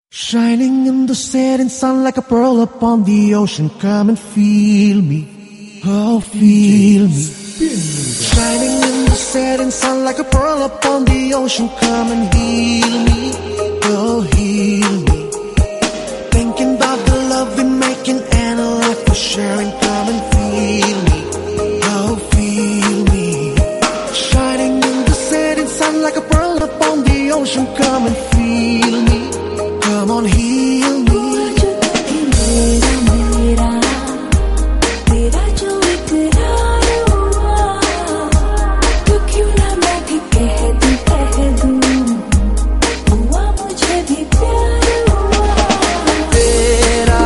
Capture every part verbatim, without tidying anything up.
Shining in the setting sun like a pearl upon the ocean. Come and feel me, oh feel me. Shining in the setting sun like a pearl upon the ocean. Come and heal me, oh heal me. Thinking about the love we're making and a life we're sharing. Come and feel me, oh feel me. Shining in the setting sun like a pearl upon the ocean. Come and feel me. Come on, heal me. मेरा मेरा तेरा जो इकरार हुआ, तो क्यों ना मैं भी कह दूं कह दूं, हुआ मुझे भी प्यार हुआ। तेरा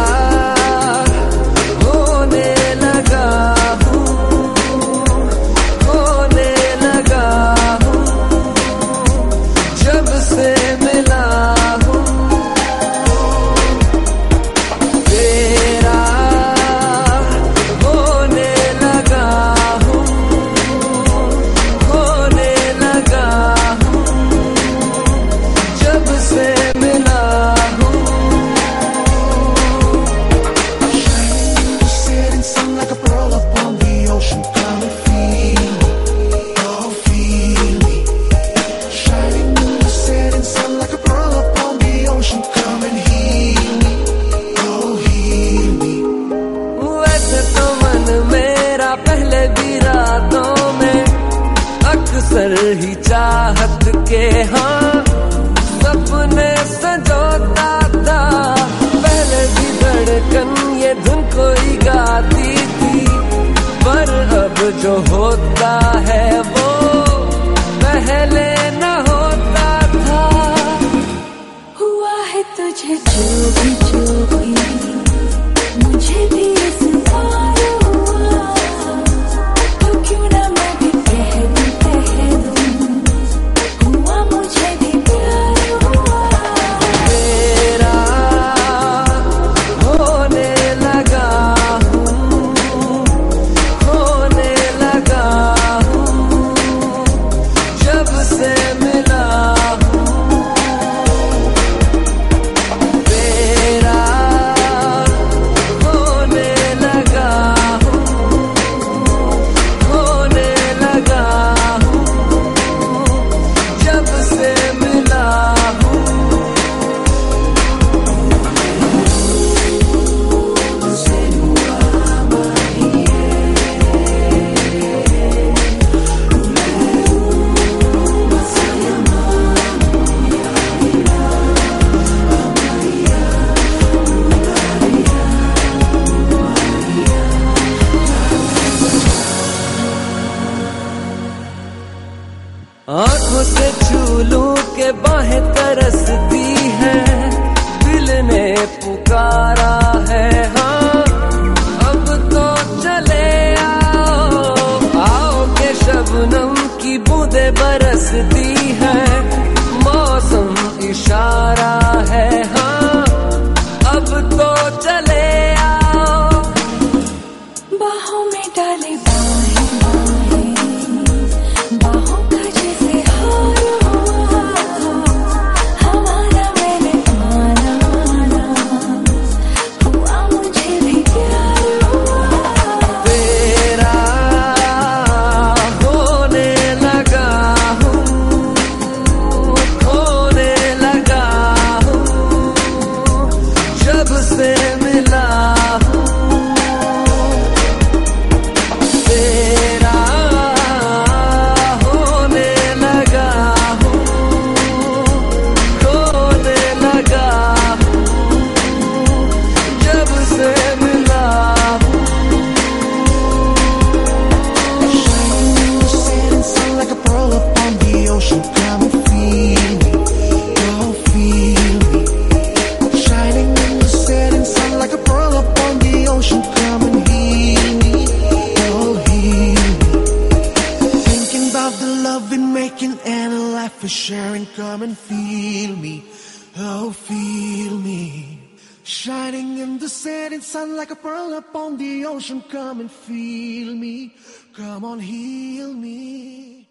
होने लगा हूँ, होने लगा हूँ, जब से मिला अक्सर ही चाहत के हाँ सपने संजोता था। पहले भी धड़कन ये धुन कोई गाती थी, पर अब जो होता है वो पहले न होता था। हुआ है तुझे जो भी जो भी, मुझे भी इस बार हुआ, तो क्यों ना मैं भी कह दूं कह दूं, हुआ मुझे भी प्यार हुआ। तेरा होने लगा हूँ, होने लगा हूँ, जब से मिला हूँ। तेरा होने लगा हूँ, होने लगा हूँ, जब से मिला हूँ। आंखों से छू लूं के बाहें तरसती है, दिल ने पुकारा है हाँ, अब तो चले आओ आओ के शबनम की बूंदें बरसती है। मौसम इशारा है हाँ, अब तो चले आओ। बाहों में डाले बाहें बाहें, बाहों का जैसे हार हुआ, हमारा मैंने माना माना, हुआ मुझे भी प्यार हुआ। तेरा होने लगा हूँ, होने लगा हूँ, जब से मिला हूँ। तेरा होने लगा हूँ, होने लगा हूँ, जब से मिला हूँ। Shining in the setting sun like a pearl upon the ocean. Come and feel me, oh feel me. Shining in the setting sun like a pearl upon the ocean. Come and heal me, oh heal me. Thinking about the love we're making and a life we're sharing. Come and feel me, oh feel me. Shining in the setting sun like a pearl upon the ocean. Come and feel me, come on heal me.